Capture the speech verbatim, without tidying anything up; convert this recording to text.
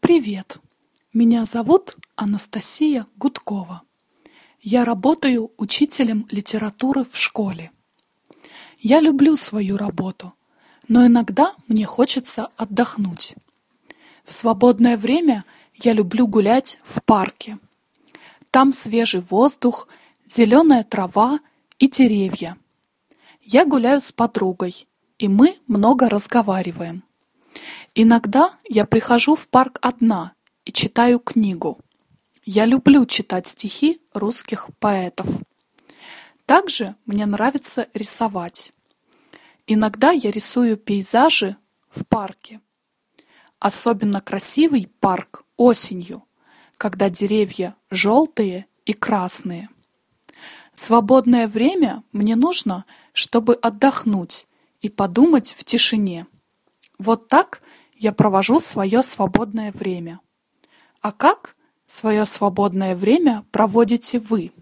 Привет! Меня зовут Анастасия Гудкова. Я работаю учителем литературы в школе. Я люблю свою работу, но иногда мне хочется отдохнуть. В свободное время я люблю гулять в парке. Там свежий воздух, зеленая трава и деревья. Я гуляю с подругой, и мы много разговариваем. Иногда я прихожу в парк одна и читаю книгу. Я люблю читать стихи русских поэтов. Также мне нравится рисовать. Иногда я рисую пейзажи в парке. Особенно красивый парк осенью, когда деревья желтые и красные. Свободное время мне нужно, чтобы отдохнуть и подумать в тишине. Вот так я провожу свое свободное время. А как свое свободное время проводите вы?